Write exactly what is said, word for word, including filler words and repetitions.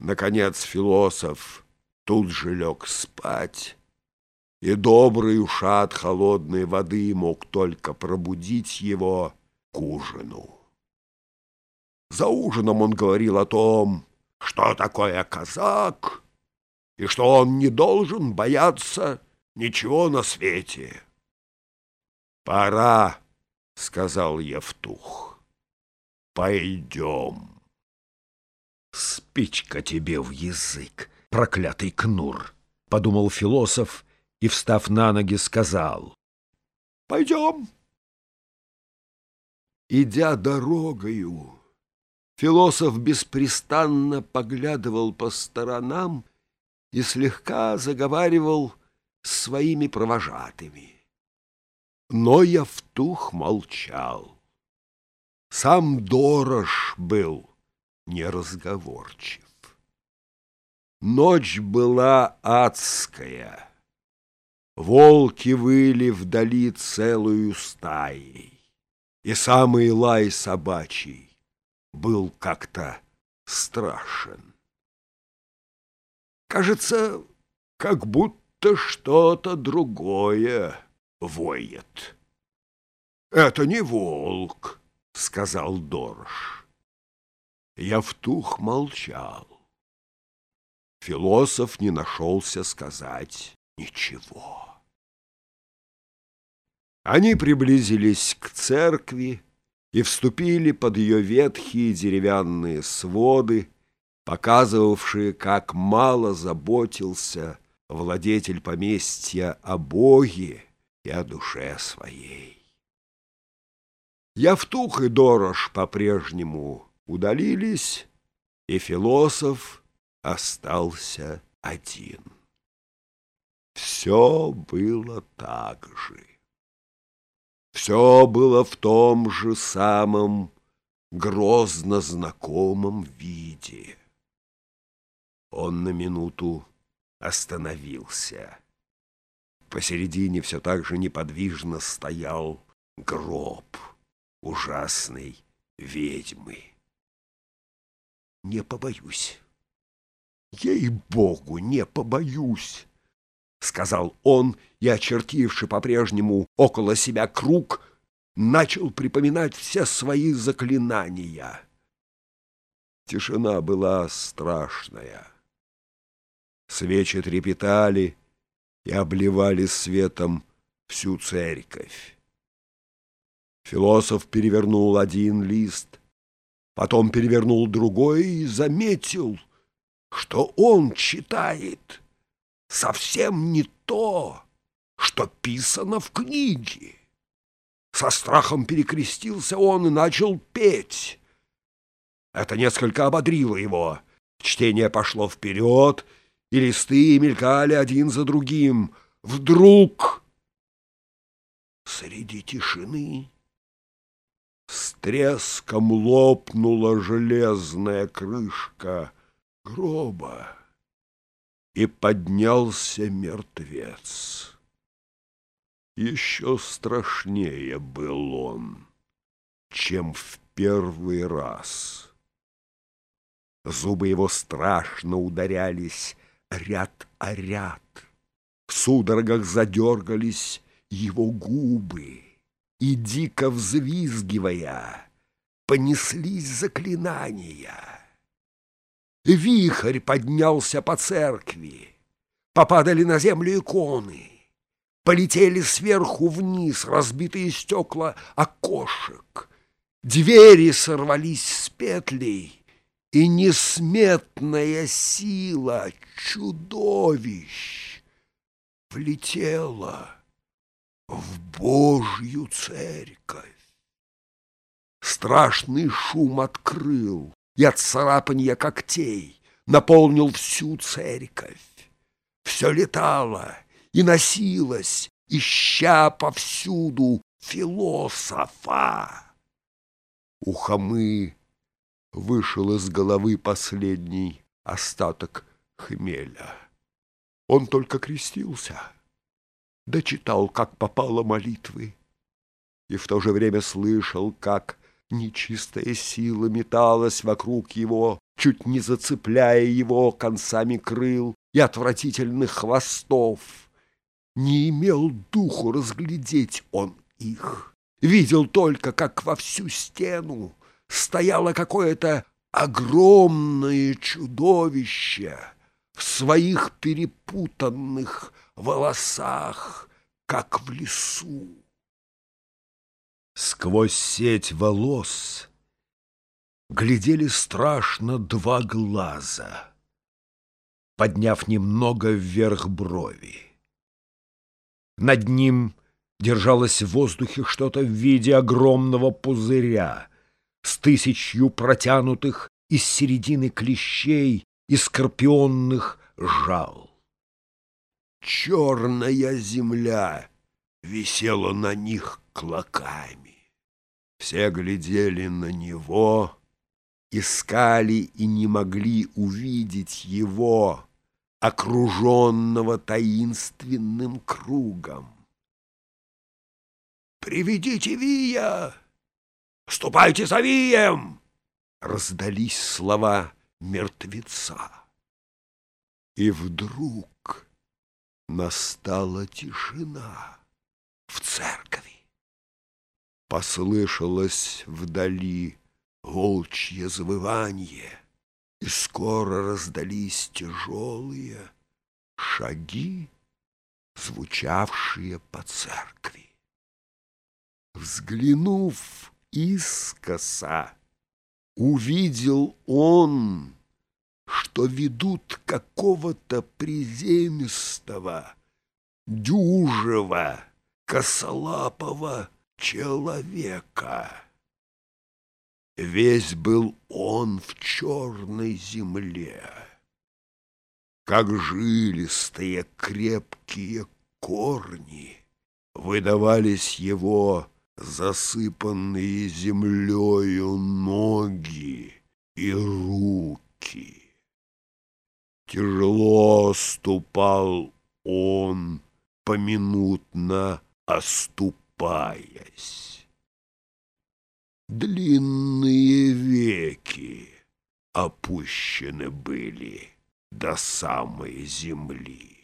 Наконец философ тут же лег спать, и добрый ушат холодной воды мог только пробудить его к ужину. За ужином он говорил о том, что такое казак, и что он не должен бояться ничего на свете. «Пора», — сказал Евтух, — «пойдем». «Спичка тебе в язык, проклятый Кнур!» — подумал философ и, встав на ноги, сказал: «Пойдем». Идя дорогою, философ беспрестанно поглядывал по сторонам и слегка заговаривал с своими провожатыми. Но Евтух молчал. Сам Дорож был неразговорчив. Ночь была адская. Волки выли вдали целую стаей, и самый лай собачий был как-то страшен. Кажется, как будто что-то другое воет. «Это не волк», — сказал Дорож. Евтух молчал. Философ не нашелся сказать ничего. Они приблизились к церкви и вступили под ее ветхие деревянные своды, показывавшие, как мало заботился владетель поместья о Боге и о душе своей. Евтух и Дорож по-прежнему удалились, и философ остался один. Все было так же. Все было в том же самом грозно знакомом виде. Он на минуту остановился. Посередине все так же неподвижно стоял гроб ужасной ведьмы. «Не побоюсь, ей-богу, не побоюсь», — сказал он, и, очертивши по-прежнему около себя круг, начал припоминать все свои заклинания. Тишина была страшная. Свечи трепетали и обливали светом всю церковь. Философ перевернул один лист, потом перевернул другой и заметил, что он читает совсем не то, что писано в книге. Со страхом перекрестился он и начал петь. Это несколько ободрило его. Чтение пошло вперед, и листы мелькали один за другим. Вдруг среди тишины с треском лопнула железная крышка гроба, и поднялся мертвец. Еще страшнее был он, чем в первый раз. Зубы его страшно ударялись ряд о ряд. В судорогах задергались его губы, и, дико взвизгивая, понеслись заклинания. Вихрь поднялся по церкви, попадали на землю иконы, полетели сверху вниз разбитые стекла окошек, двери сорвались с петлей, и несметная сила чудовищ влетела в Божью церковь. Страшный шум открыл и от царапанья когтей наполнил всю церковь. Все летало и носилось, ища повсюду философа. У Хомы вышел из головы последний остаток хмеля. Он только крестился, дочитал, как попало, молитвы, и в то же время слышал, как нечистая сила металась вокруг его чуть не зацепляя его концами крыл и отвратительных хвостов. Не имел духу разглядеть он их. Видел только, как во всю стену стояло какое-то огромное чудовище в своих перепутанных волосах, как в лесу. Сквозь сеть волос глядели страшно два глаза, подняв немного вверх брови. Над ним держалось в воздухе что-то в виде огромного пузыря с тысячью протянутых из середины клещей и скорпионных жал. Черная земля висела на них клоками. Все глядели на него, искали и не могли увидеть его, окруженного таинственным кругом. «Приведите Вия! Ступайте за Вием!» Раздались слова мертвеца. И вдруг настала тишина в церкви. Послышалось вдали волчье завывание, и скоро раздались тяжелые шаги, звучавшие по церкви. Взглянув искоса, увидел он, что ведут какого-то приземистого, дюжего, косолапого человека. Весь был он в черной земле, как жилистые крепкие корни выдавались его засыпанные землею ноги и руки. Тяжело ступал он, поминутно оступаясь. Длинные веки опущены были до самой земли.